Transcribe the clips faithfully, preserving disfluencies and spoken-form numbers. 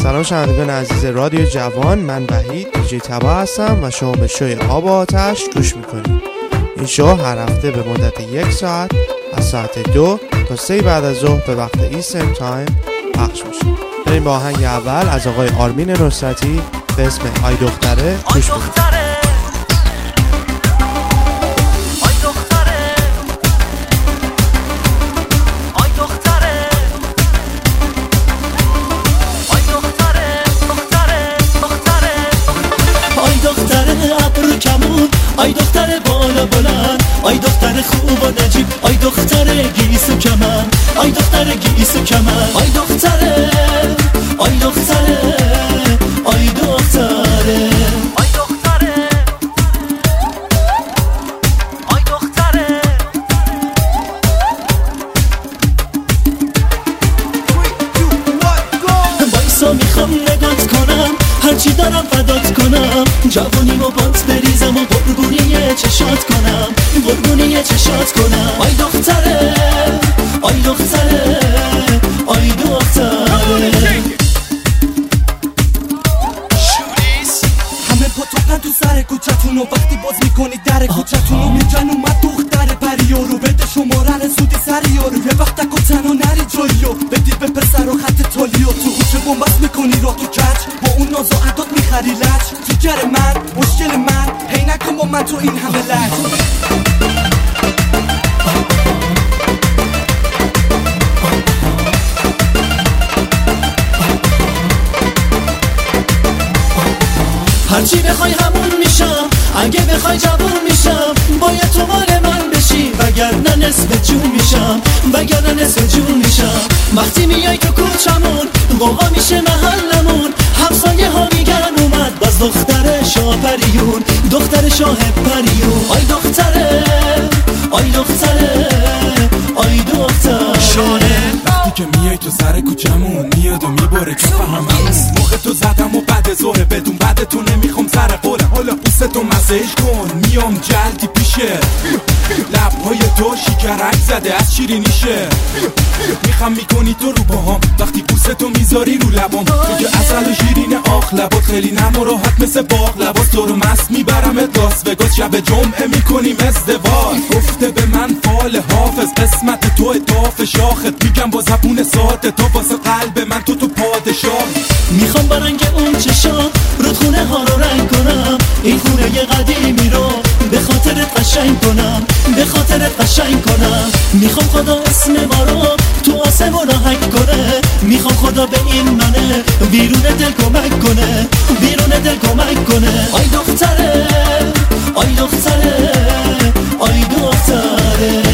سلام شنوندگان عزیز رادیو جوان، من وحید دیجی تبا هستم و شما به شوی آب و آتش گوش میکنید. این شو هر هفته به مدت یک ساعت از ساعت دو تا سه بعد از ظهر به وقت ایسترن تایم پخش میشه. بریم با آهنگ اول از آقای آرمین نصرتی به اسم آی دختره گوش بدید. آی دختر بالا بلند، آی دختر خوب و نجیب، آی دختر گیس و کمن، آی دختر گیس و کمن، آی دختره، آی دختره، آی دختره، آی دختره، آی دختره. بایسا میخوام نگات کنم، هرچی دارم فدات کنم، جوانیمو بات بریزم و قربونی چشات کنم، قربونی چشات کنم. آی دختره، آی دختره، آی دختره. همه پاتوقن تو سر کوچتون و وقتی باز میکنی در کوچتون و میگن اومد دختر پریارو، بده شماره رسودی سر یارو، یه وقت تک و تنها نری جاییو، بدی به پسر و خط تالیو، تو خوچه بومبست میکنی را تو کچ، با اون ناز و عداد میخری لچ، جیگر من، مشکل من، هی نکن با من تو این همه لچ. هرچی بخوای همون میشم، اگه بخوای جوون میشم، باید تو مال من بشی، وگرنه نصف جون میشم، وگرنه نصف جون میشم. وقتی میای تو کوچمون قوقا میشه محلمون، همسایه ها میگن اومد باز دختر شاه پریون، دختر شاه پریون. آی دختره، آی دختره، آی دختره. شانه وقتی که میای تو سر کوچمون میاد و میبره که فهممون، موقع تو زدم و بعد زوره بدون بعد تو نمیخوام سر قوله، حالا پوستو مسیج کن میام جلدی پیشه، لبهای تو شکرک زده از شیرینیشه، میخوام میکنی تو رو باهام وقتی پوستو میذاری رو لبام، تو که اصل و شیرین آخ لبات خیلی نرم و راحت مثل باغ، لباس تو رو مست میبرم لاس وگاس، شب جمعه میکنیم ازدواج. گفته به من فال حافظ قسمت تو اطاف شاخت، میگم با زبون ساده تو واسه قلب من تو تو پادشاه. میخوام برنگ اون چشام رودخونه ها رو رنگ کنم، این خونه ی قدیمی رو به خاطرت قشنگ کنم، به خاطرت قشنگ کنم. میخوام خدا اسم ما رو تو آسمون آهنگ کنه، میخوام خدا به این منه بیرون دل کمک کنه، بیرون دل کمک کنه. آی دختره، آی دختره، آی دختره.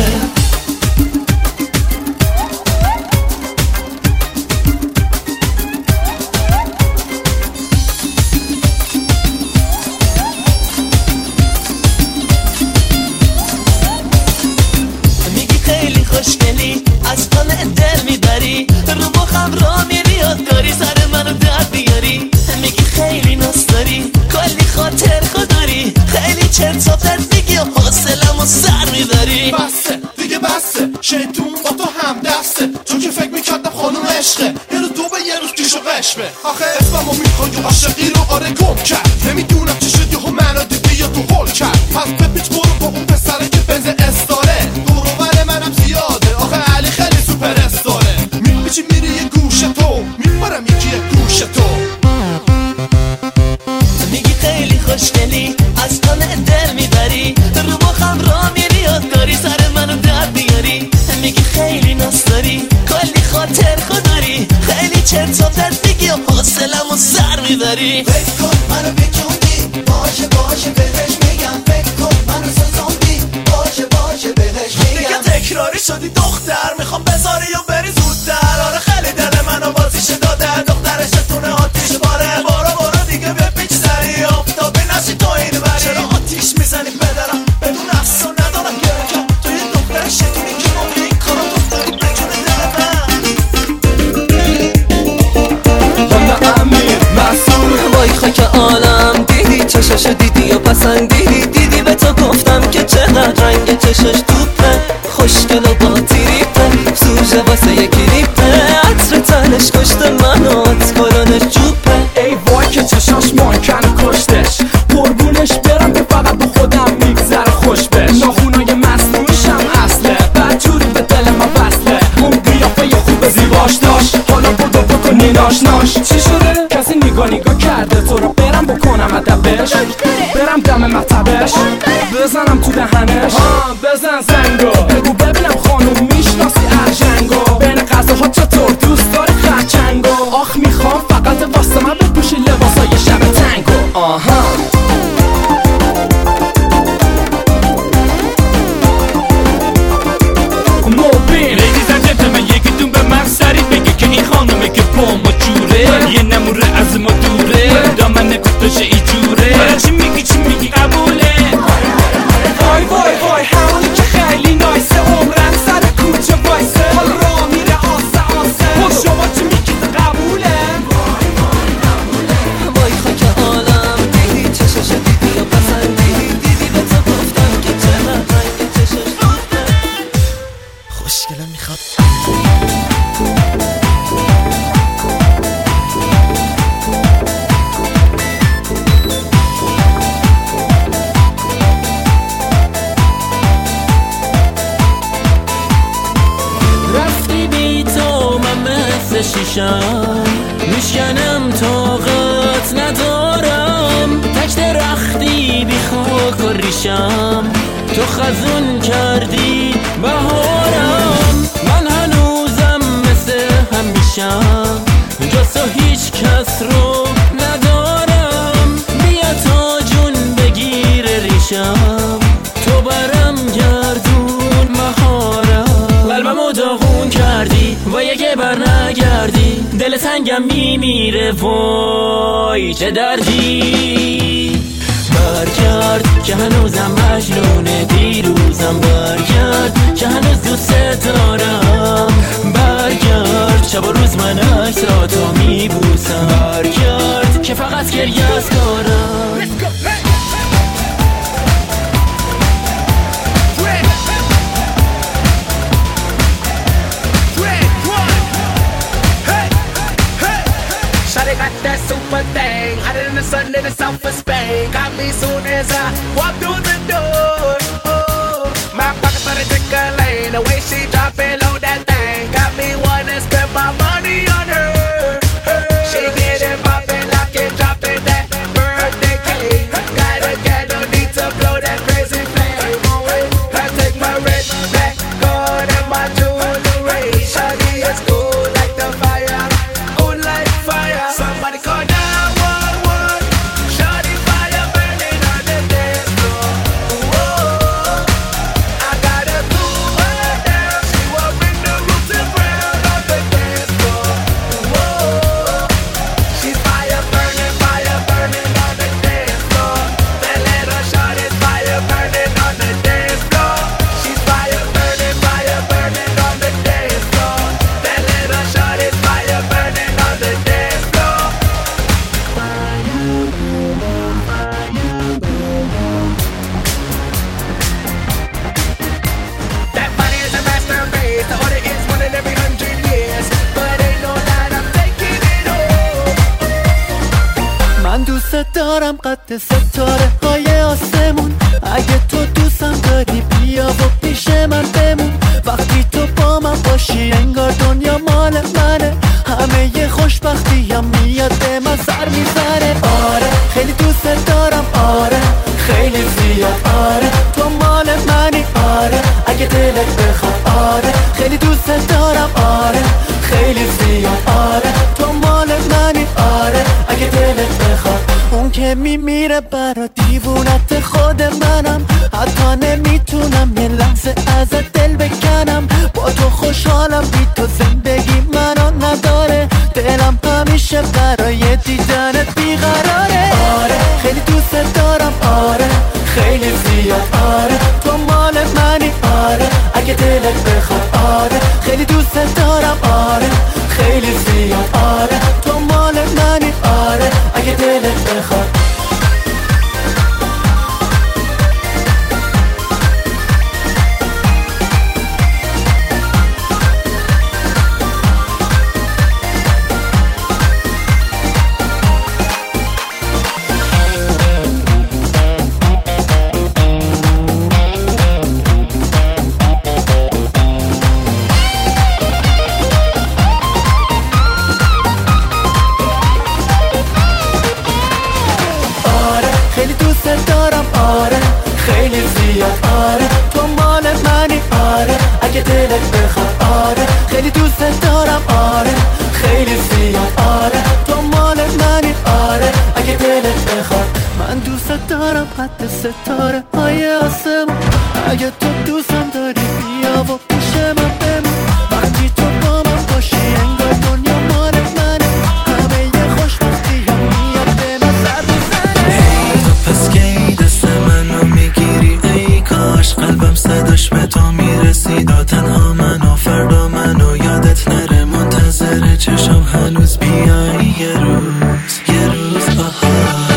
خوشگلی از قل دل میبری، رو مخم را میری یادگاری، سر منو در بیاری. میگی خیلی ناز داری، کلی خاطر خوداری، خیلی چرت و پرت میگی و حوصله‌مو سر میبری. بسه دیگه بسه، شیطون با تو هم دسته، چون که فکر میکردم خانوم عشقه، یه روز دو به یه روز پیش و قشبه. آخه اسممو میخوای و عاشقی رو آره گم کرد، نمیدونم چی شد یهو منو دیدی یا تو هول کرد. پس بپیچ برو با اون پسره که بنز استاره، دور منم زیاده، آخه علی خیلی سوپر استاره. میپیچی میری یه گوشه تو، میپرم یکی یه گوشه تو. میگی خیلی خوشگلی از قل دل میبری، رو مخم را میری یادگاری، سر منو در بیاری. میگی خیلی ناز داری، کلی خاطر خوداری، خیلی چرت و پرت میگی و حوصله‌مو سر میبری. فکر کن منو بجوندی، باشه باشه بهش میگم، فکر کن منو سزوندی، باشه باشه بهش میگم. دیگه تکراری شدی دختر، میخوام بذاری یا بری زودتر. آره خیلی دل منو بازیش داده، دخترش تونه آتیش باره. برو برو دیگه بپیچ سری، آفتابی نشی تو این بری. چرا آتیش میزنی بدرم بدون افسو ندارم گرکم، توی دختر شکلی که موقع این کارا دختری بجونه دل من. حالا امیر مسئول وای خاک عالم، دیدی چشاش دیدی یا پسندیدی، دیدی به تو گفتم که چقدر رنگ چشاش توپه، خوشگل و با تیریپه، سوژه واسه یکی ریپه، عطر تنش کشت منو، ات کلانش جو آشناش چی شده؟ کسی نگاه نگاه کرده تو رو برم بکنم ادبش برم دم مطبش بزنم تو دهنش ها بزن زنگو بگو ببینم خانوم میشناسی ارجنگو بین غذاها چطور دوست داری خرچنگو آخ میخوام فقط واسه من بپوشی لباسای شب تنگو آها یه نموره از ما دوره دامن کتاشه ای جوره برای چی میگی چی میگی قبوله وای وای وای همونی که خیلی نایسه عمرن سر کوچه وایسه حال را میره آسه آسه خود شما چی میگی قبوله وای خاک عالم دیدی چشش دیدی و پسندی دیدی به تو گفتم که چقدر رنگ چشش روزه خوشگله میخواد شیشم میشکنم طاقت ندارم تک درختی بی خاک و ریشم تو خزون کردی بهارم من هنوزم مثل همیشم جز تو هیچ کس رو ندارم بیا تا جون بگیر ریشم تو برم گردون مهارم قلبمو داغون کردی و یه بر نگردی دل تنگم میمیره وای چه دردی برگرد که هنوزم مجنون دیروزم برگرد که هنوز دوست دارم برگرد شب و روز من عکساتو میبوسم برگرد که فقط گریه از کارم Got that super thing, hotter than the sun in the south of Spain. Got me soon as I walk through the door. Oh, my pocket started tickling, the way she drop it low that thing. Got me wanna spend my money on her. her. She get it poppin', lock it, drop it, that birthday cake. Gotta get no need to blow that crazy flame. I take my red, black, gold and my jewelry. Shawty is cool like the fire, cool like fire. Somebody call nine one one. Shawty fire burning on the dance floor. Whoa, I gotta cool her down. She will bring the roof to ground on the dance floor. Whoa, she's fire burning, fire burning on the dance floor. That little shawty's fire burning on the dance floor. She's fire burning, fire burning on the dance floor. That little shawty's fire burning on the dance floor. That body is a masterpiece. The order is one in every hundred years. But ain't no lie, I'm taking it home. من دوست دارم قد ستاره های آسمون اگه تو دوستم داری بیا و پیش من بمون وقتی تو با من باشی انگار دنیا مال منه همه ی خوشبختی هم میاد به من سر میزنه آره خیلی دوست دارم آره خیلی زیاد آره تو مال منی آره اگه دلت بخواد آره خیلی دوست دارم آره خیلی زیاد آره تو مال منی آره اگه دلت بخواد اون که میمیره برا دیوونت خود منم حتی نمیتونم یه لحظه ازت دل بکنم با تو خوشحالم بی تو زندگی منو نداره دلم همیشه برای دیدنت بیقراره آره خیلی دوست دارم آره خیلی زیاد آره تو مال منی آره اگه دلت بخواد آره خیلی دوست دارم آره خیلی زیاد آره تو مال منی آره اگه دلت بخواد خیلی زیاد آره تو مال منی آره اگه دلت بخواد آره خیلی دوست دارم آره خیلی زیاد آره تو مال منی آره اگه دلت بخواد من دوست دارم قد ستاره های آسمون اگه تو دوستم داری بیا و پیش من بمون وقتی تو با من باشی انگار دنیا مال منه همه یه خوشبختی هم میاد به من سر بزنه ای تو پس کی دست منو میگیری ای کاش قلبم صداش به تو میرسید تنها منو فردا منو یادت نره منتظر چشم هنوز بیای یه روز یه روز آها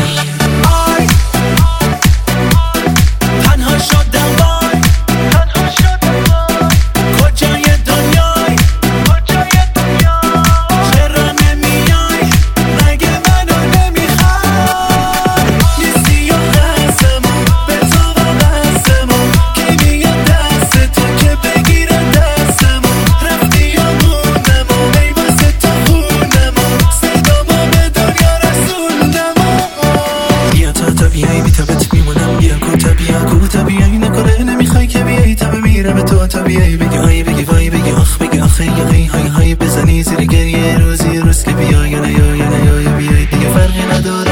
بیایی بگی آی بگی وای بگی آخ بگی آخه یقی های های بزنی زیر گریه روزی روز که بیای یا نیا یا نیا یا بیای دیگه فرقی نداره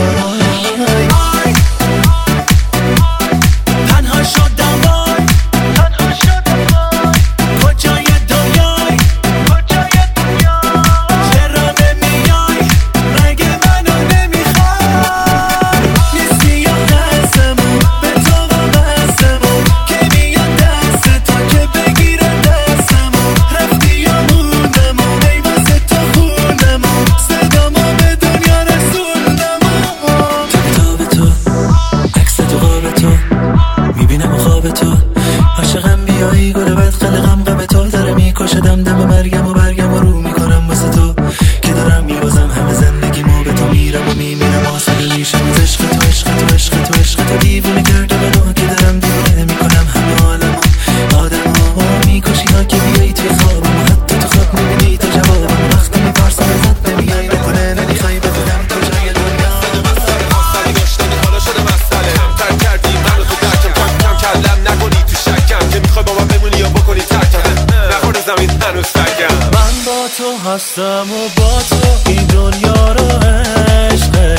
تنها شدم وای تنها شدم وای کجای دنیای کجای دنیای چرا نمیای مگه منو نمیخوای نیستی یا قسمون به تو و بسمون که میاد دست تو که بگیره دستمون رفتی یا موندم و ای واسه تو خوندم صدامو به دنیا رسوندم تو به تو عکس تو قاب تو میبینم و خواب تو عاشقم بیایی گل بد قلقم غم تو داره میکشدم دم مرگم و برگم و رو میکنم واسه تو که دارم میبازم همه زندگیمو به تو میرم و میمیرم آسوده میشم از عشق تو عشق تو عشق تو عشق تو دیوونه کرده منو که دارم دیوونه میکنم همه عالمو آدمو میکشی ها که بیایی توی خوابم و حتی تو خواب میبینی تو جوابم وقتی میپرسم ازت نمیای نکنه نمیخوای ببینم تو جای دنیا خواستنی داشتنی حالا شده مسئله کمتر کردی منو تو درکم کم کم کلم نکنی تو شکم که میخوای با من بمونی یا بکنی ترکم نخوری زمین هنوز سگم من با تو هستم و با تو این دنیا رو عشقه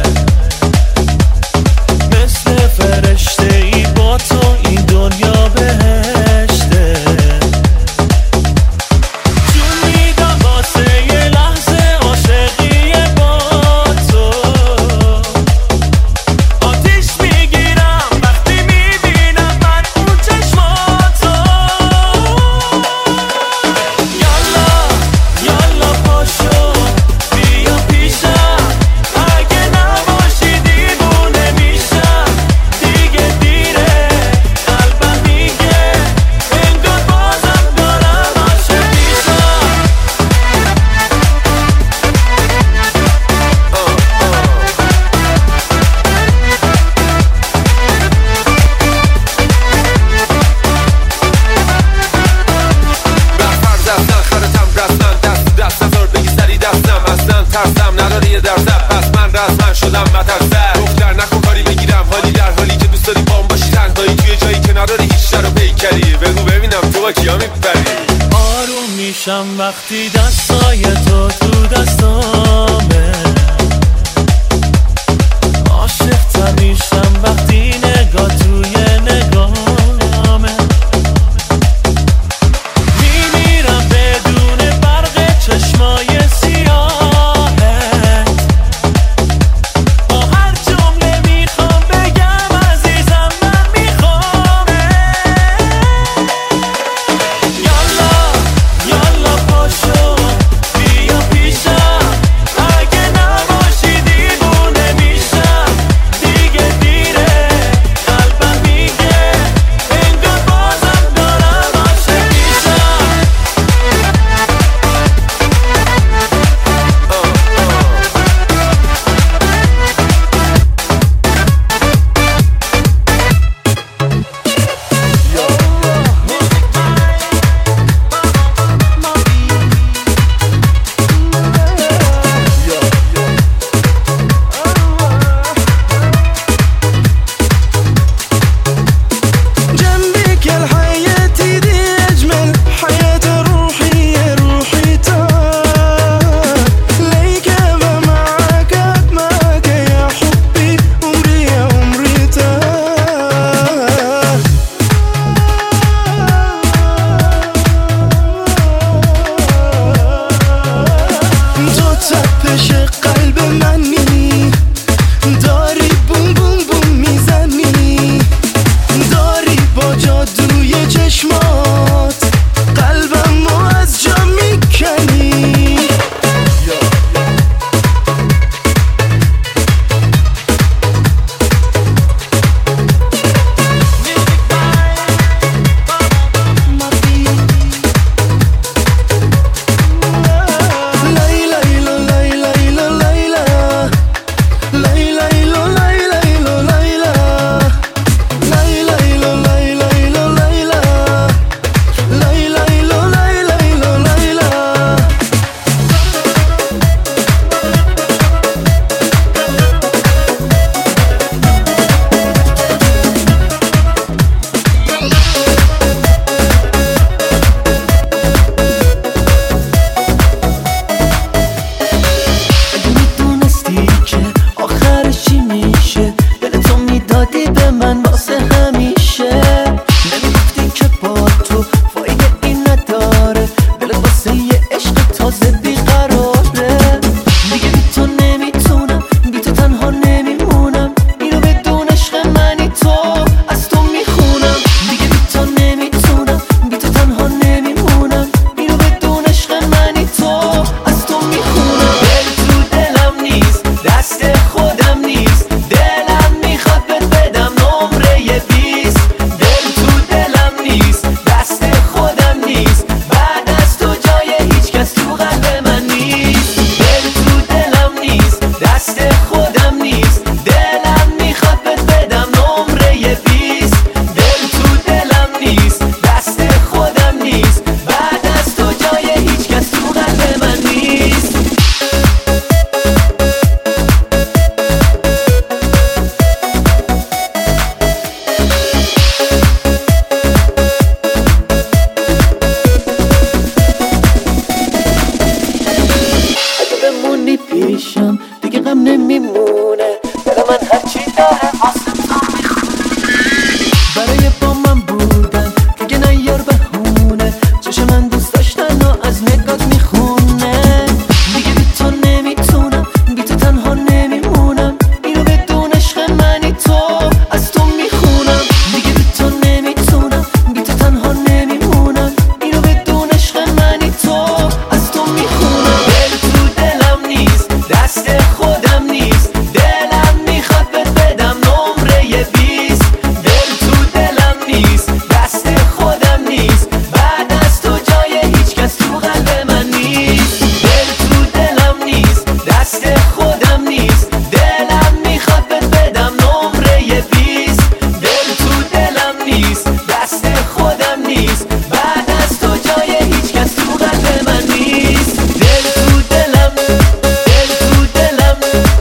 مثل فرشته ای با تو این دنیا بهشته جون میدم واسه یه لحظه عاشقی با تو آتیش میگیرم وقتی میبینم من اون چشماتو یالا یالا پاشو بیا پیشم اگه نباشی دیوونه میشم دیگه دیره قلبم میگه انگار بازم دارم عاشق میشم برفر دستن خرتم رسن دست دست نزار بگی سری دستم اصلا ترسم نداری یه درزد پس من رسمن شدم مترسد دختر نکن کاری بگیرم حالی در حالی که دوست داری بام باشی تنهایی توی جایی که نداری هیچ شر و پیکری بگو ببینم تو با کیا میپری آروم میشم وقتی دستای تو تو دستامه عاشق تر میشم وقتی نگاه توی نگاهمه میمیرم بدون برق چشمای سیاهت با هر جمله میخوام بگم عزیزم من میخوامه یالا یالا پاشو بیا پیشم عاشقم نمیمونه دل من هرچی داره واسه تو برای با من بودن دیگه نیار بهونه چشم من دوست داشتن و از نگات میخونه دیگه بی تو نمیتونم بی تو تنها نمیمونم اینو بدون عشق منی تو از تو میخونم دیگه بی تو نمیتونم بی تو تنها نمیمونم اینو بدون عشق منی تو از تو میخونم دل تو دلم نیست دست خودم نیست دلم میخواد بهت بدم نمره بیست دل تو دلم نیست دست خودم نیست بعد از تو جای هیچ کس تو قلب من نیست دل تو دلم نیست دست خودم نیست دلم میخواد بهت بدم نمره بیست دل تو دلم نیست دست خودم نیست بعد از تو جای هیچ کس تو قلب من نیست دل تو دلم دل تو دلم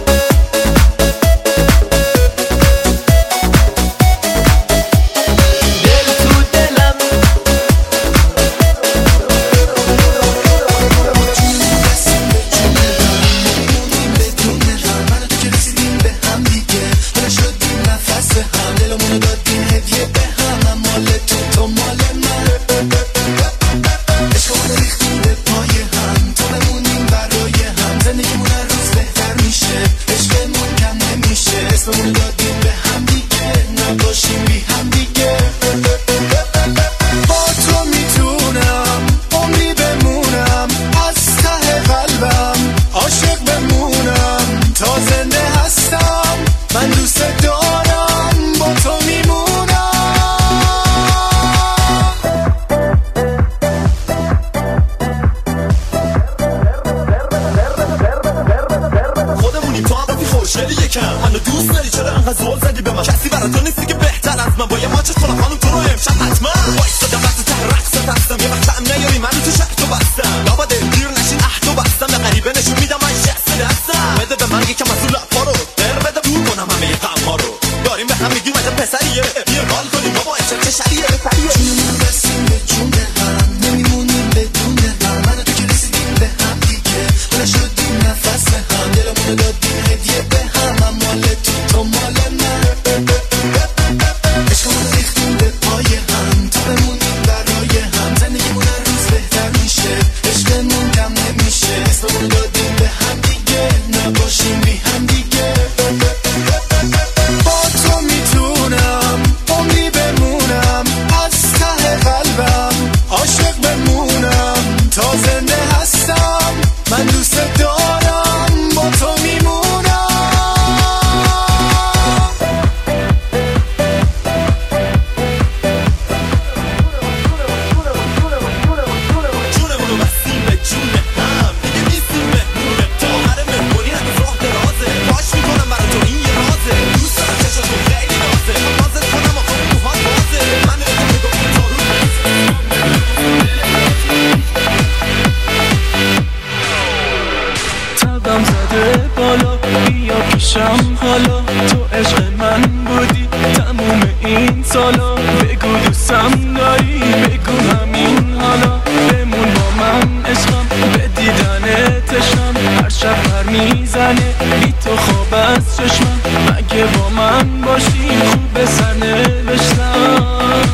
دل تو دلم منو تو که رسیدیم به هم دیگه حالا شدیم نفس هم دلمونو دادیم هدیه به هم من مال تو تو مال من عشقمونو ریختیم به پای هم تو بمونیم برای هم زندگیمون هر روز بهتر میشه عشقمون کم نمیشه اسممونو دادیم به هم دیگه نباشیم بی هم دیگه با تو میتونم عمری بمونم از ته قلبم عاشق بمونم تا زنده هستم من دوست دارم با تو میمونم خودمونیم تو هم رفی خوشگلی یکم منو دوست داری چرا انقدر زول زدی به من کسی برا تو نیستی که بهتر از من با یه ماچت کنم خانم تو رو امشب حتما وایستادم وقت ته رقصت هستم یه وقت هم نیاری منو تو شهر تو بستم لابد دیر نشین احتو بستم به غریبه نشون میدم من شخص دستم بده به من یکم از اون لپا رو در بده دور کنم همه یه غمها رو داریم به هم میگیم عجب پسریه بیا حال کنیم بابا عشق چه شریه جونمون رسیم به جون هم نمیمونیم بدون هم منو تو که رسیدیم به هم دیگه حالا شدیم نفس هم دلمونو دادیم هدیه به هم من مال تو تو مال من عشقمونو ریختیم به پای هم تو بمونیم برای هم زندگیمون هر روز بهتر میشه عشقمون کم نمیشه اسممونو دادیم به هم دیگه نباشیم بی هم دیگه با تو میتونم عمری بمونم از ته قلبم عاشق بمونم تا زنده هستم من دوست دارم با تو میمونم جونمونو بستیم به جون هم دیگه نیستیم مهمونه تا آخر مهمونی هنوز راه درازه باش میکنم برا تو این یه رازه دوست دارم چشاتون خیلی نازه نازت کنم آخه موهات بازه من نمیدونم بگو این تا رو تبم زده بالا بیا پیشم حالا تو عشق من بودی تموم این سالا بگو دوستم داری بگو همین حالا بمون با من عشقم به دیدن تشنم هر شب پر میزنه بی تو خواب از چشمم مگه با من باشی خوب سر نوشتم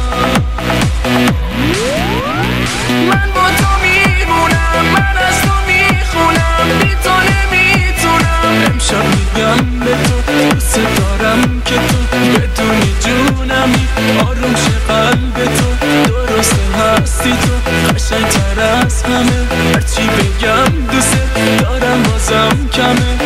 من با تو میمونم من از تو میخونم بی تو نمیتونم امشب میگم به تو دوست دارم که تو بدونی جونمی آروم شه قلب تو درسته هستی تو قشنگ تر از همه هرچی بگم دوست دارم بازم کمه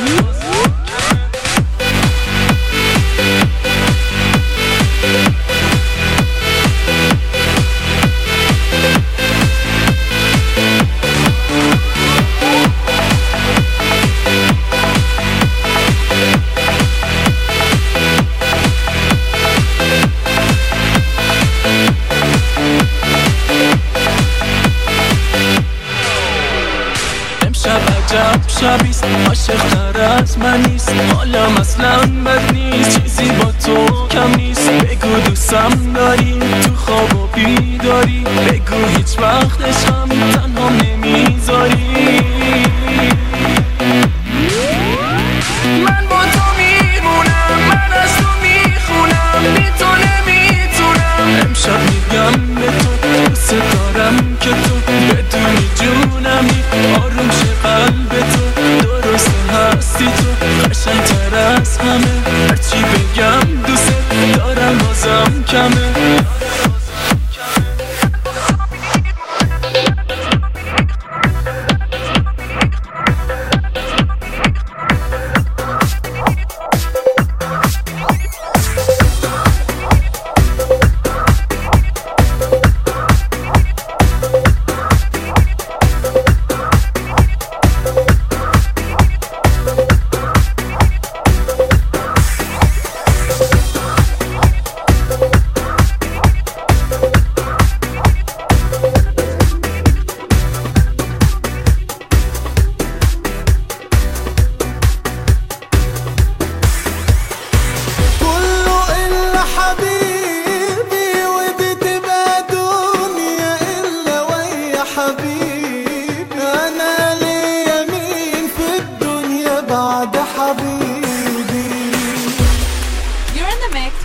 شبیست عاشق تر از من نیست حالا مثلا بد نیست چیزی با تو کم نیست بگو دوستم داری تو خواب و بیداری بگو هیچ وقت عشقم تنها نمیذاری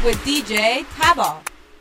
with دی جی تبا.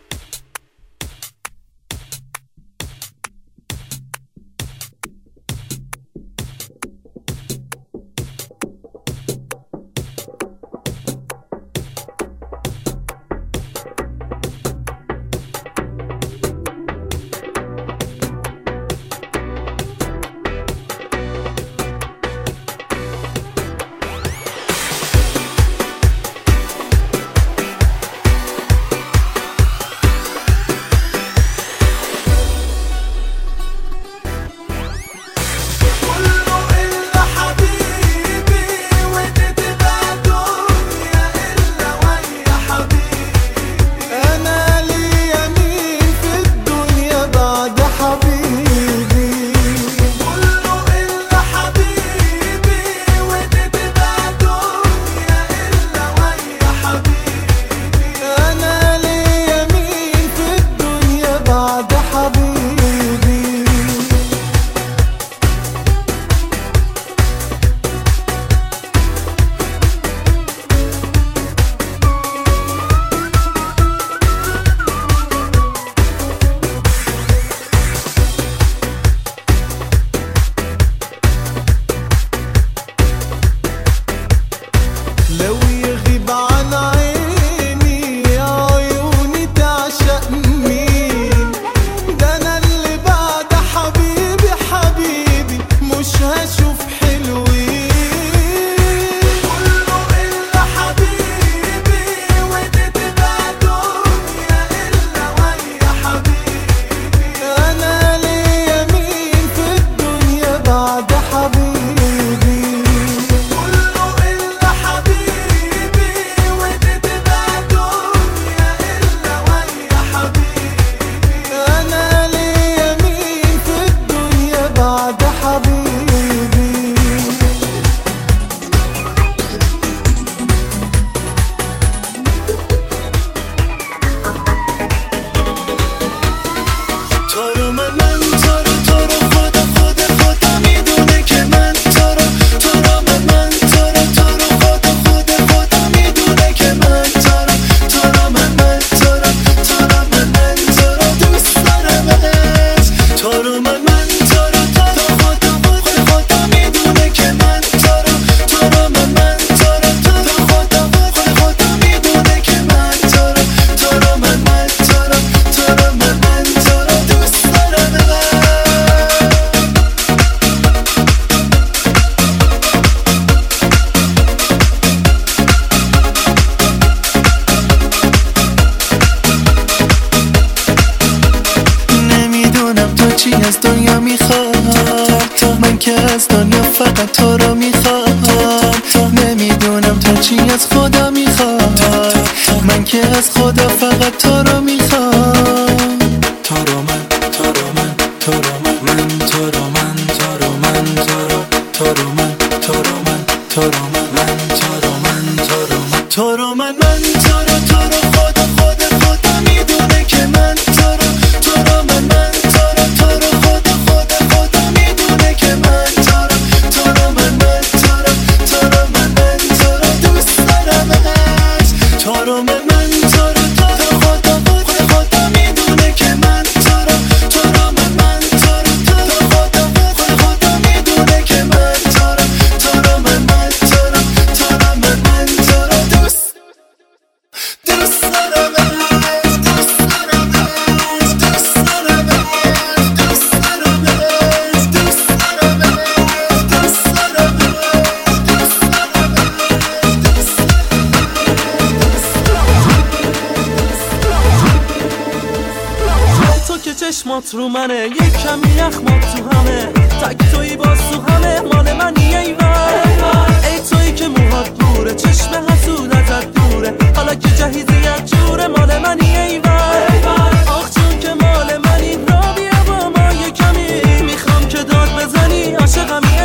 چشمات رو منه، یک کمی یخمات تو همه، تک توی باز تو همه، مال منی ایوان. ای توی که موهات دوره، چشم حسود ازت دوره، حالا که جهیزیت جوره، مال منی ایوان. آخ چون که مال منی، را بیا با ما یه کمی، میخوام که داد بزنی، عاشقمی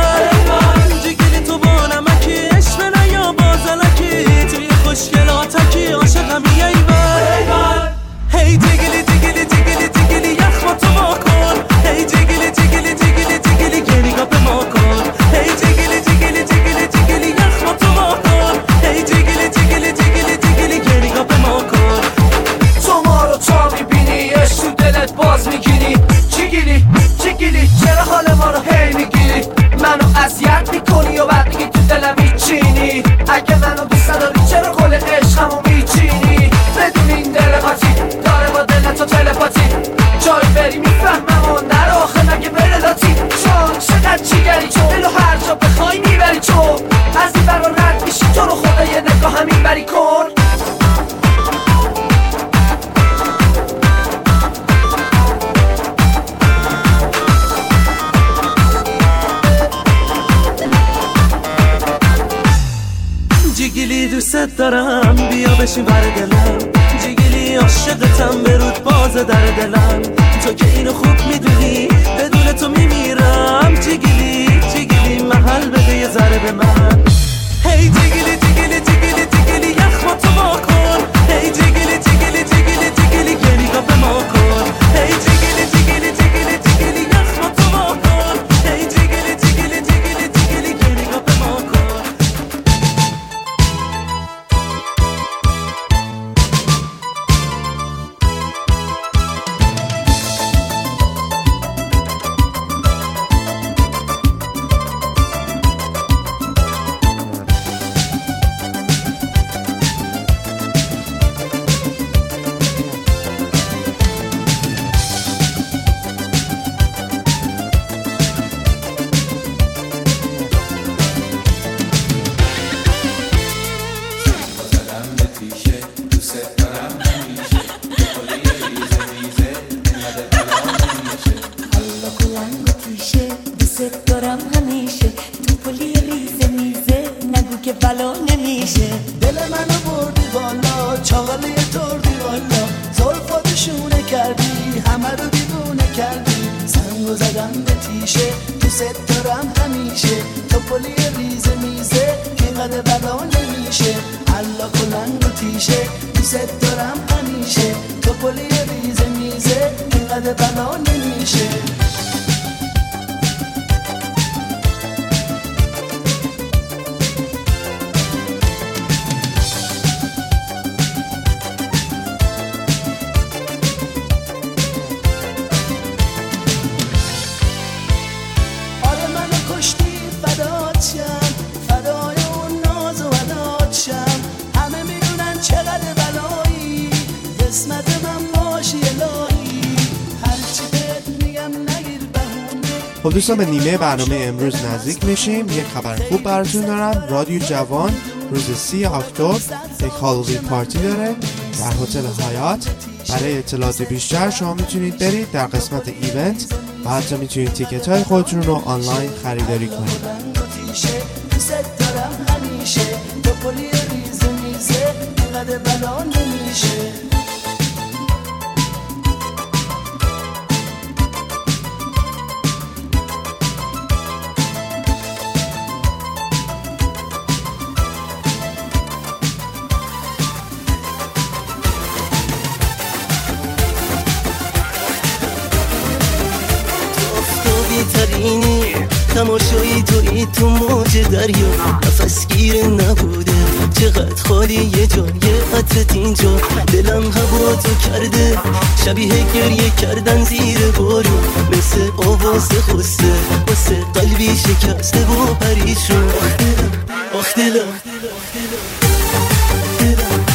ایوان. جگیلی تو با نمکی، عشق نه یا بازلکی، توی خوشگلاتکی، عاشقمی ایوان. هی دیگلی دیگلی دیگلی دیگلی یخما تو واکن، هی دیگلی دیگلی دیگلی دیگلی گریگا به ما کن، هی دیگلی دیگلی جیگیلی دوست دارم بیا بشین بر دلم جیگیلی عاشقتم برود باز در دلم تو که اینو خوب میدونی بدون تو میمیرم جیگیلی جیگیلی محل بده یه ذره به من هی جیگیلی جیگیلی جیگیلی جیگیلی یخما تو با کن هی جیگیلی جیگیلی جیگیلی جیگیلی یه نگاه به ما کن هی جیگیلی جیگیلی جیگیلی جیگیلی یخما تو با کن هی جیگیلی جیگیلی جیگیلی جیگیلی یه نگاه به ما کن خب دوستان به نیمه برنامه امروز نزدیک میشیم. یک خبر خوب براتون دارم. رادیو جوان روز سی اکتبر یک هالووین پارتی داره در هتل هایات. برای اطلاعات بیشتر شما میتونید برید در قسمت ایونت و حتی میتونید تیکت های خودتون رو آنلاین خریداری کنید. تماشایی توی تو موج دریا نفس گیر نبوده چقدر خالی یه جا یه عطرت اینجا دلم هوا تو کرده شبیه گریه کردن زیر بارون مثل آواز خسته واسه قلبی شکسته و پریشون آخ دلم آخ دلم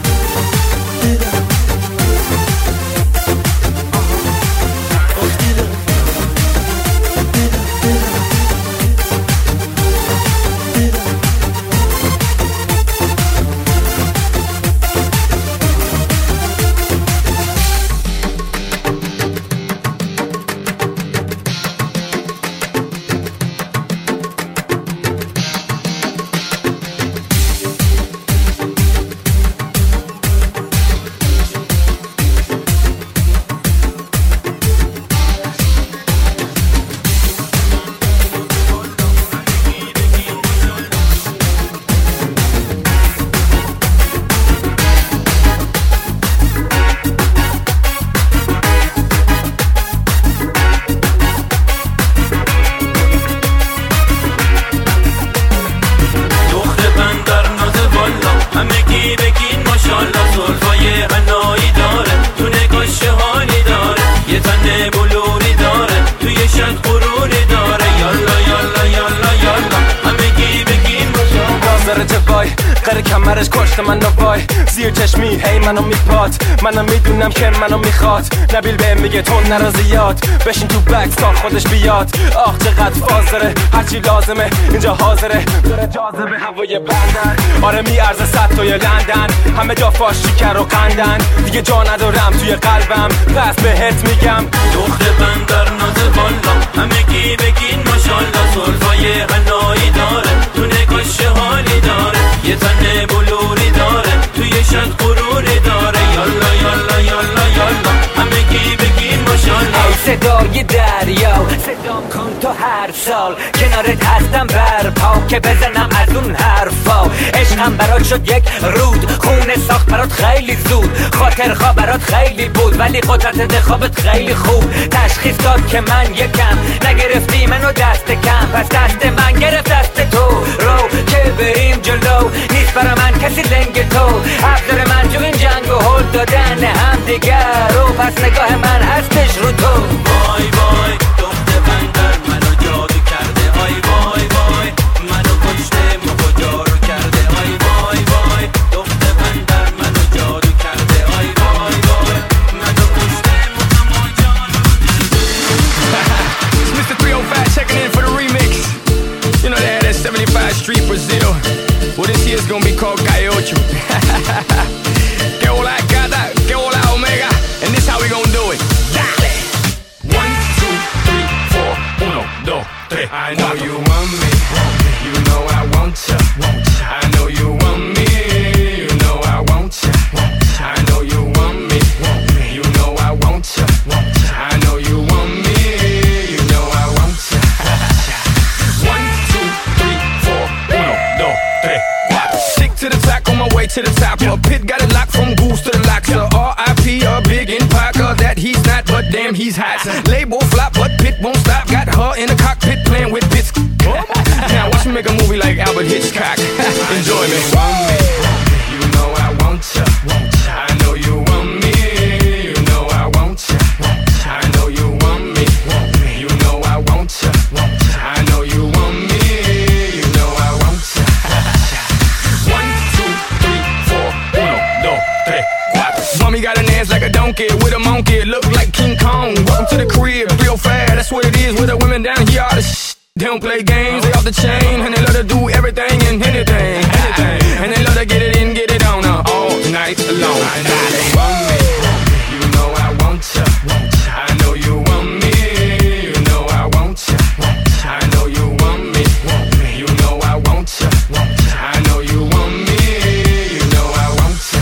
کمرش کشت منو وای زیر چشمی هی منو میپاد منم میدونم که منو میخواد نبیل بهم میگه تو نرا زیاد بشین تو بکس تا خودش بیاد آخ چقدر فاز داره هرچی لازمه اینجا حاضره داره جاذبه هوای بندن آره میارزه صد تا لندن همه جا فاش شکر و قندن دیگه جا ندارم توی قلبم پس بهت میگم دختر بندر ناز بالا همگی بگین ماشالله سلفای غنایی داره تو نگاش حالی داره یه تن صدای دریا صدام کن تو هر سال کنارت هستم برپا که بزنم از اون حرفا عشقم برات شد یک رود خونه ساخت برات خیلی زود خاطرخواه برات خیلی بود ولی قدرت خوابت خیلی خوب تشخیص داد که من یکم نگرفتی منو دست کم پس دست من گرفت دست تو رو که بریم جلو نیست برا من کسی لنگ تو ابزار من تو این جنگ و هل دادن هم دیگر رو پس نگاه من هستش رو تو وای وای دخت بندر منو جادو کرده آی وای وای منو کشته مخجا رو کرده آی وای وای دخت بندر منو جادو کرده آی وای وای منو کشته مخجا رو It's Mister three oh five checking in for the remix. You know they had that seventy-five Street Brazil. Well, this year's gonna be called Calle Ocho. Que hola gata, que hola omega. And this how we gonna do it. Dale! One, two, three, four, uno, dos, tres. I know you want me, you know I want ya. I know you want me, you know I want ya. I know you want me, you know I want ya. I know you want me, you know I want ya. One, two, three, four, uno, dos, tres, cuatro. Stick to the top, on my way to the top. A pit got it locked from goose to the locks. So R I P a big in Parker that he's not, but damn he's hot. Label flop, but Pit won't stop. Got her in the cockpit playing with bits. Now watch me make a movie like Albert Hitchcock. Enjoy me. You want me, you know I want ya. I know you want me, you know I want ya. I know you want me, you know I want ya. I know you want me, you know I want ya. One, two, three, four, uno, dos, tres, cuatro. Mommy got an ass like a donkey with a monkey, look like King Kong. Welcome to the crib, real fast. That's what it is with the women down here. All the sh- they don't play games, they off the chain, and they love to do everything and anything, anything. And they love to get it in, get it on uh, all night long. I know you want me, you know I want ya. I know you want me, you know I want ya. I know you want me, you know I want ya. I know you want me, you know I want ya.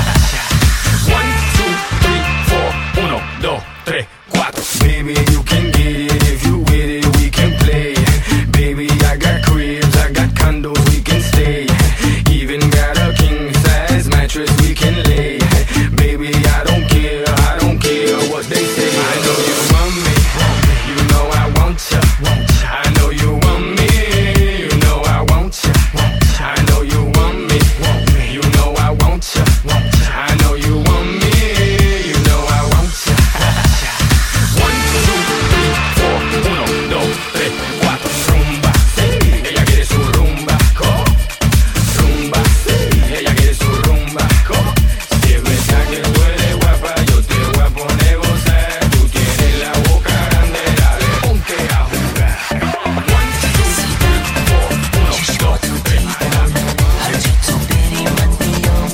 One, two, three, four, uno, dos, tres, cuatro. Baby, you can get it if you with it, we can play. Baby, I got cribs, I got condos, we can stay. Even got a king size mattress we can lay. Baby, I don't care, I don't care what they say. I know you want me, you know I want ya. I know you want me, you know I want ya. I know you want me, you know I want ya. I know you want me, you know I want ya. One, two, three, four, uno, dos, tres, cuatro. Rumba, ella quiere su rumba, co. Rumba, ella quiere su rumba, co. Si es verdad que tú eres guapa, yo te voy a poner a gozar. Tú tienes la boca grande, dale, ponte a jugar. One, two, three, four, uno, dos, tres. هرچی تو بری من میام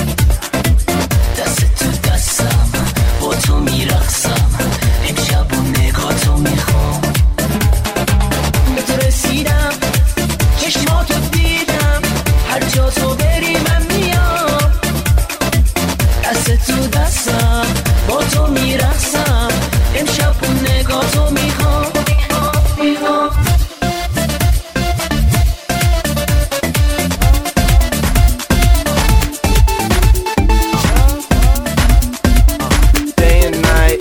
دست تو دستم با تو میرقصم امشب و نگاه تو میخوام به تو رسیدم چشماتو دیدم هر جا تو بری من میام دست تو دستم با تو میرقصم امشب و نگاه تو میخوام میخوام Day and night,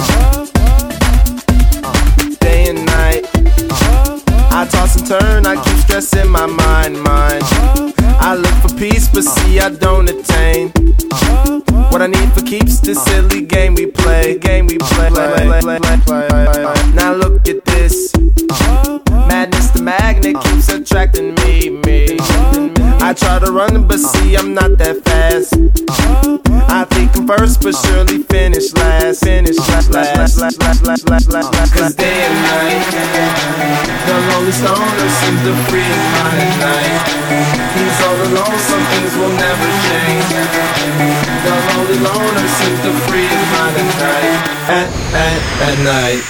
day and night. I toss and turn, I keep stressing my mind, mind. I look for peace, but see I don't attain. What I need for keeps this silly game we play, game we play. Now look at this, madness the magnet keeps attracting me, me. I try to run, but see I'm not that fast. I think I'm first, but surely finish last, finish last, last, last, last, last, last, last, last. Cause day and night, the lonely stoner seems to free his mind at night. He's all alone, some things will never change. The lonely loner seems to free his mind at night, at, at, at night.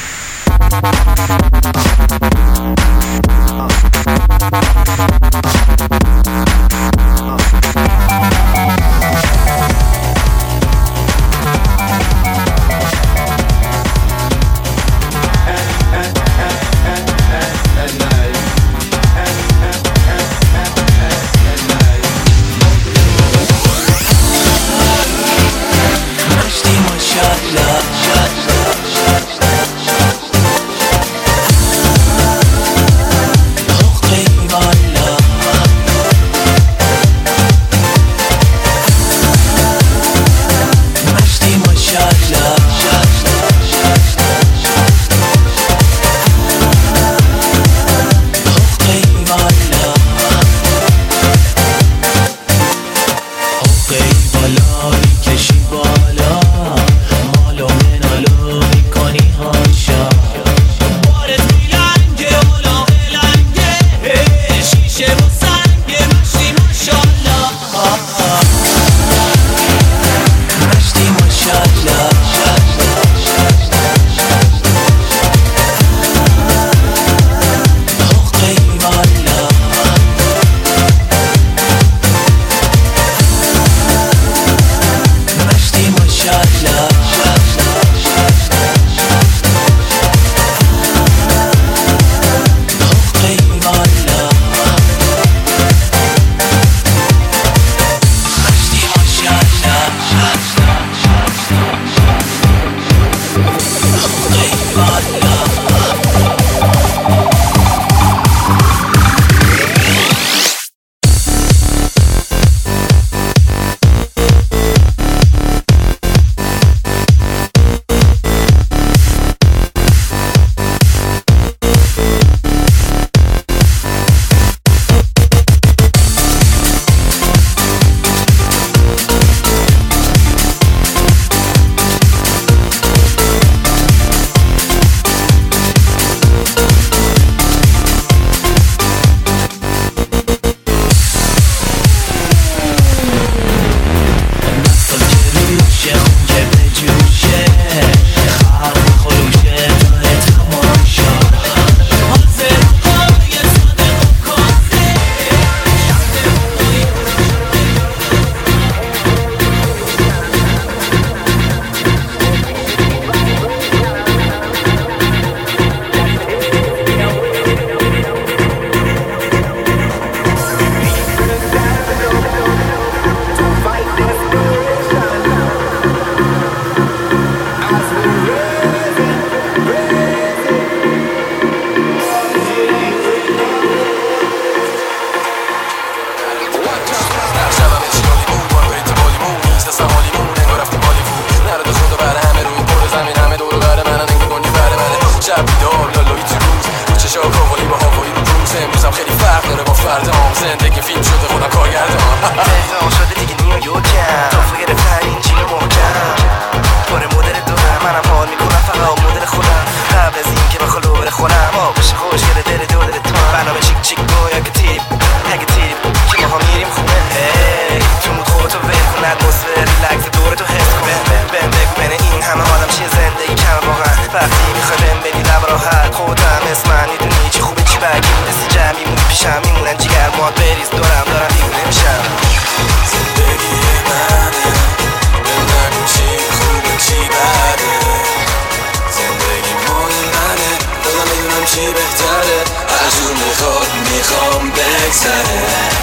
فردام زندگی فیلم شده خودم کارگردان تهران شده دیگه نیویورکم تافه گرفتن این چین محکم پر مدل دورم منم حال میکنم فقط مدل خودم قبل از این که بخواه لو بره خونم آب بشه خوش گره دل دو دل تو بنا به چیک چیک بو یا که تیپ اگه تیپ که ما ها میریم خونه هی تو مود خودتو ول کن اتمسفر ریلکس دورتو حس کن بهم بهم بگو بین این همه آدم چیه زندگی کمه واقعا وقتی میخوای بهم بدی لب راحت خودم اسم من میدونی چی خوبه چی بگی دستی جمع میمونی پیشم میمونن جیگر مات بریز دورم دارم دیوونه میشم زندگی منه بهم نگو چی خوبه چی بده زندگی مال منه دادم میدونم چی بهتره هر جور میخواد میخوام بگذره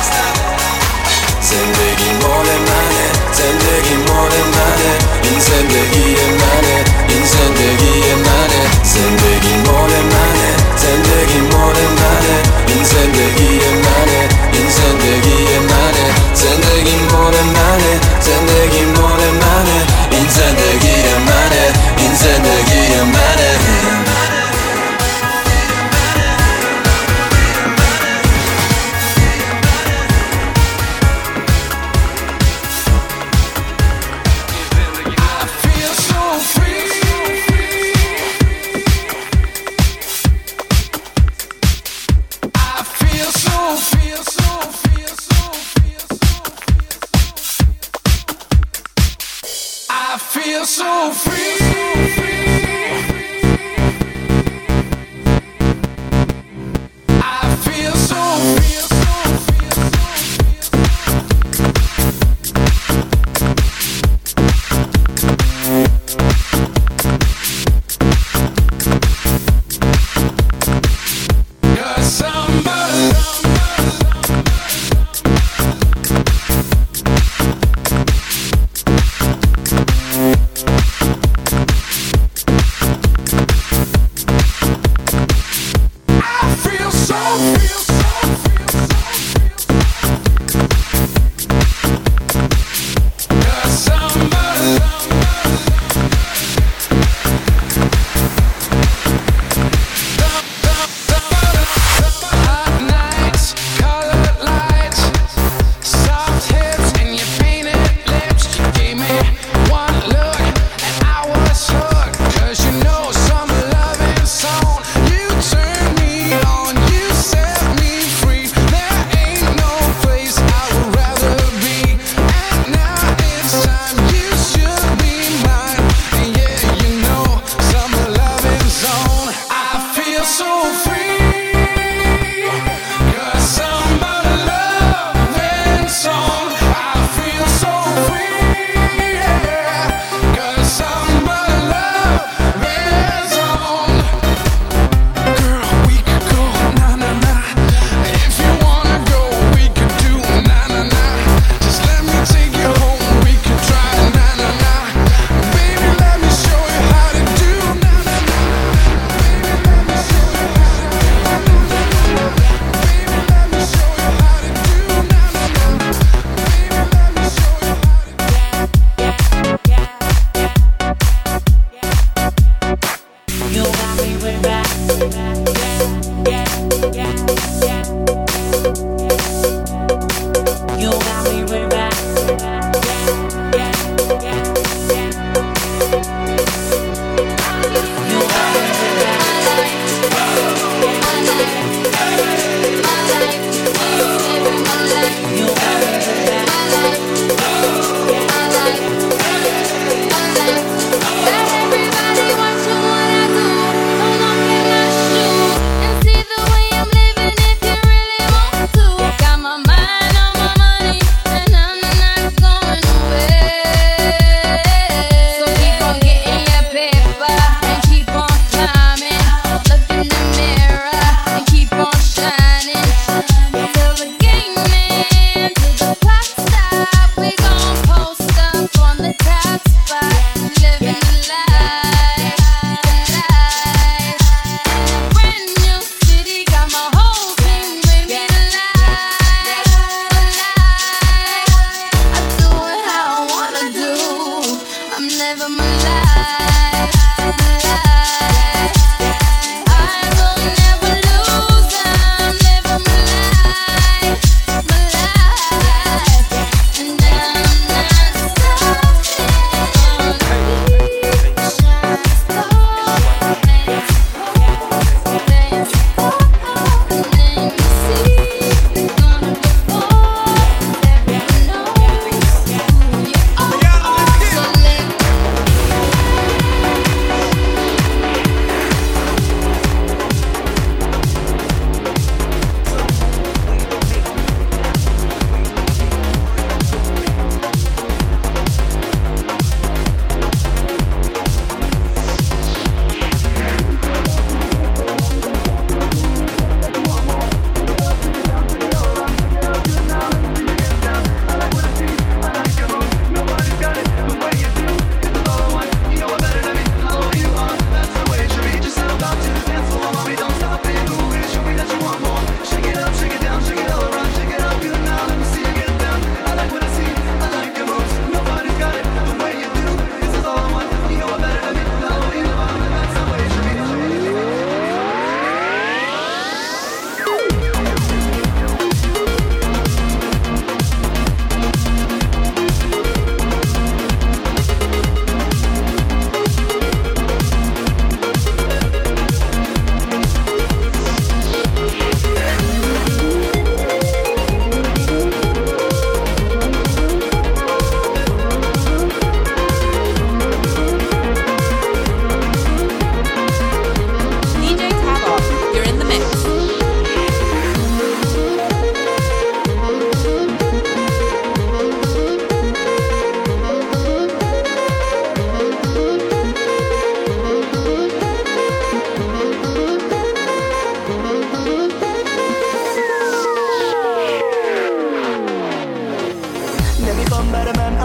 زندگی مال منه زندگی مال منه این زندگی منه این زندگی منه زندگی مال منه زندگی مال منه این زندگی منه این زندگی منه زندگی مال منه زندگی مال منه این زندگی منه این زندگی منه So free.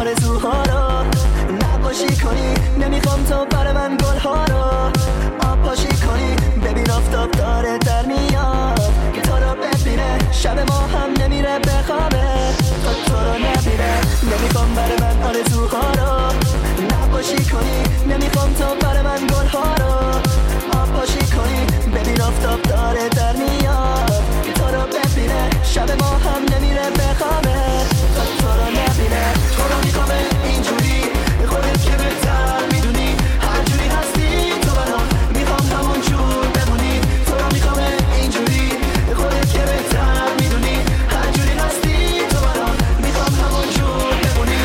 آرزوها رو نقاشی کنی، نمیخوام تو برای من گلها رو آب پاشی کنی. ببین آفتاب داره در میاد که تو رو ببینه، شب ما هم نمیره بخوابه تا تو رو نبینه. نمیخوام برای من آرزوها رو نقاشی کنی، نمیخوام تو برای من گلها رو آب پاشی کنی. ببین آفتاب داره در میاد که تو رو ببینه، شب ما هم نمیره بخوابه تا تو رو نبینه. تو رو میخوامه اینجوری خودت که بهتر میدونی، هر جوری هستی تو برام میخوام همون جور بمونی. تو رو میخوامه اینجوری خودت که بهتر میدونی، هر جوری هستی تو برام میخوام همون جور بمونی.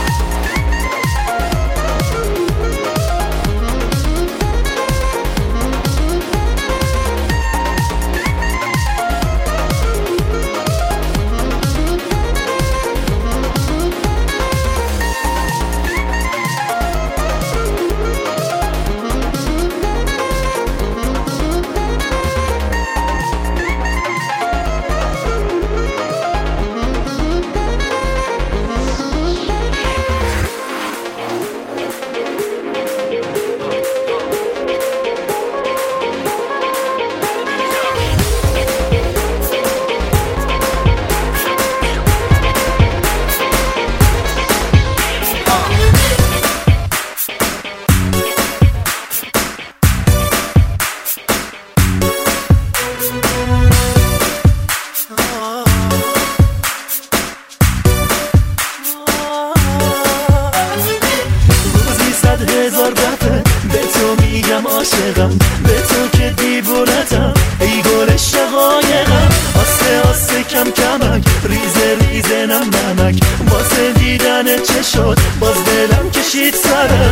عاشقم به تو که دیوونتم، ای گل شقایقم. آسه آسه کم کمک، ریزه ریزه نم نمک، واسه دیدن چه شد باز دلم کشید سرک.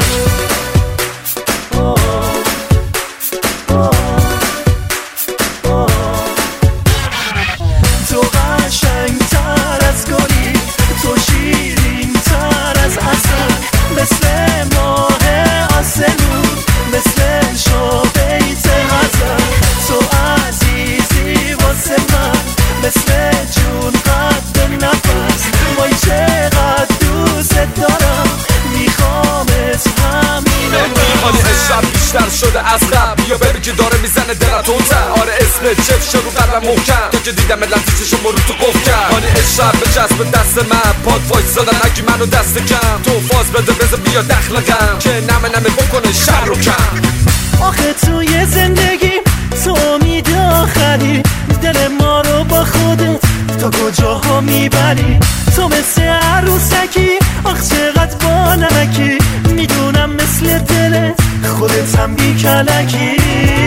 تو قشنگ تر از گلی، تو شیرین تر از عسل، مثل ماه آسمون، مثل شبیت غزل. تو عزیزی واسه من، مثل جون قد نفس. وای چقدر دوست دارم، میخوامت همینو میخوانی عشق بیشتر شده از قبل، بیا ببین که داره میزنه دلت اونتر. آره اسم چف شروع قلبم محکم، تو که دیدم لطیف شما رو تو قف کرد. هانی عشق به چسب دست من، پاد وایس زدن نگی منو دست کم. تو فاز بده بزن بیا دخلقم، که نمه نمه بکنه شر رو کم. آخه توی زندگی تو امید آخری، دل ما رو با خودت تا کجاها میبری. تو مثل عروسکی، آخ چقدر با نمکی، میدونم مثل دلت خودت هم بی کلکی.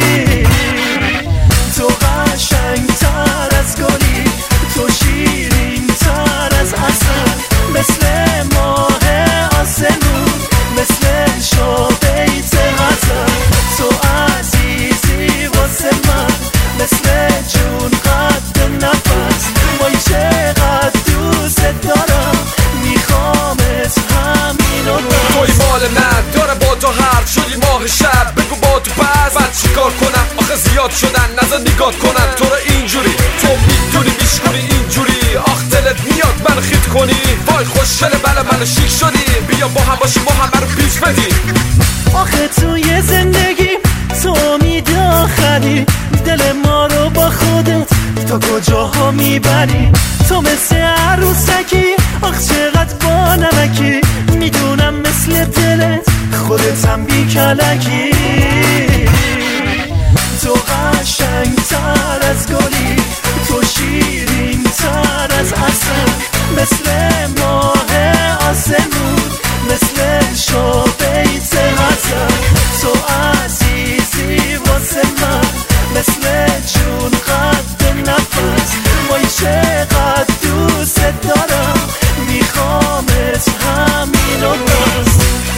تو قشنگ تر از گلی، تو شیرین تر از عسل، مثل ماه آسمون، مثل شبیت غزل. تو عزیزی واسه من، مثل جون قد نفس. وای چقدر دوست دارم، میخوامت همینو بس. توی مال من داره با تو حرف شدی ماه شب، بگو با تو پس من چیکار کنم. آخه زیاد شدن نظر نگاه کنن تو رو اینجوری، تو میدونی میشکنی اینجوری. آخ دلت میاد منو خیت کنی، وای خوشگله بله منو شیک شدی. بیا با هم باشی ما همه رو پیش بدی. آخه توی زندگی تو امید آخری، دل ما رو با خودت تا کجاها میبری. تو مثل عروسکی، آخ چقدر با نمکی، میدونم مثل دلت خودت هم بی کلکی. تو قشنگ تر از گلی، تو شیرین تر از عسل، مثل ماه آسمون، مثل شبیت غزل. تو عزیزی واسه من، مثل جون قد نفس. وای چقدر دوست دارم، میخوامت همینو بس.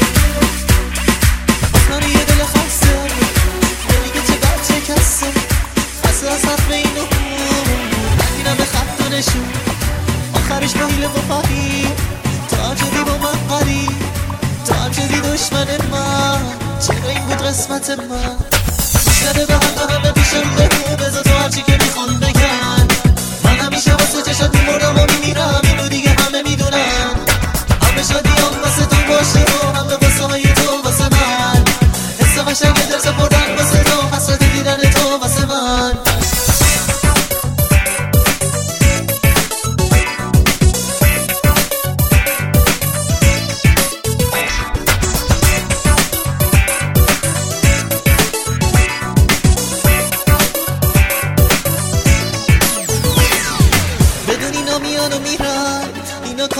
اصلا یه دل خسته، دلی که چه بچه کسه، اصلا از حرف اینو نگیرم به خط و نشون، آخرش با حیله و پایی تا هم شدی با من قریب، تا هم شدی دشمن من. چرا این بود قسمت من؟ شده به هم تا همه پیشم بگو، بذار تو هرچی که میخوان بگن. من همیشه واسه چشات میمردم و میمیرم، اینو دیگه همه میدونن. همه شدی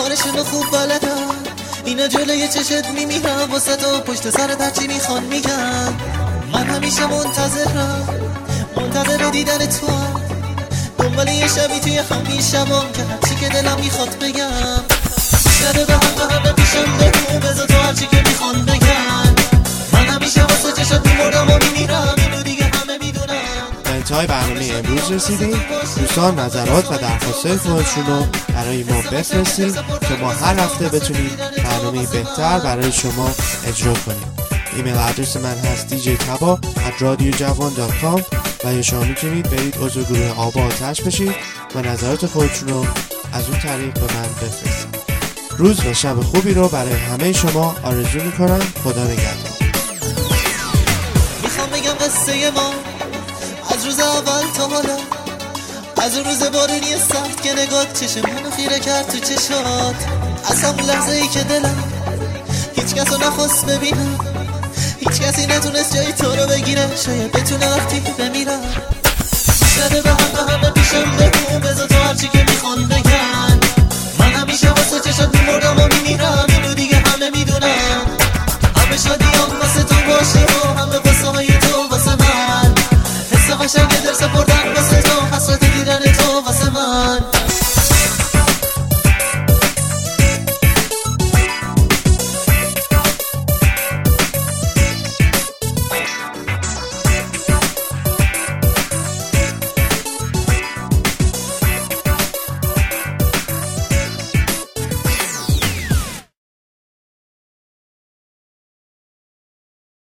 کارشونو خوب بلدن اینا جلوی چشت میمیرم واسه تو پشت سرت هرچی میخوان میگن من همیشه منتظرم منتظر دیدن تو هم دنبال یه شبی توی همین شبام که هرچی که دلم میخواد بگم شده به هم به همه پیشم بگو بذار تو هرچی که میخوان بگن من همیشه واسه چشت میمردم و میمیرم اینو دیگه همه میدونم. به انتهای برنامه امروز رسیدیم. دوستان نظرات و درخواستای خودشون رو برای ما بفرستید که ما هر هفته بتونیم برنامه بهتر برای شما اجرا کنیم. ایمیل آدرس من هست دی جی تبا ات رادیو جوان دات کام و یا شما میتونید برید عضو گروه آب و آتش بشید و نظرات خودتون رو از اون طریق به من بفرستید. روز و شب خوبی رو برای همه شما آرزو میکنم. خدا نگهدار. میخوام بگم قصه ما از روز اول تا حالا، از اون روز بارونی سخت که نگات چشم منو خیره کرد تو چشات، از همون لحظه ای که دلم هیچ کس رو نخواست ببینم، هیچ کسی نتونست جای تو رو بگیره، شاید بتونه وقتی بمیرم. شده به هم به همه پیشم بگو بذار تو هرچی که میخوان بگن، من همیشه واسه چشات میمردم و میمیرم اینو دیگه همه میدونم. همه شادیام واسه تو باشه و همه واسه های تو واسه من، حس قشنگ دل سپرد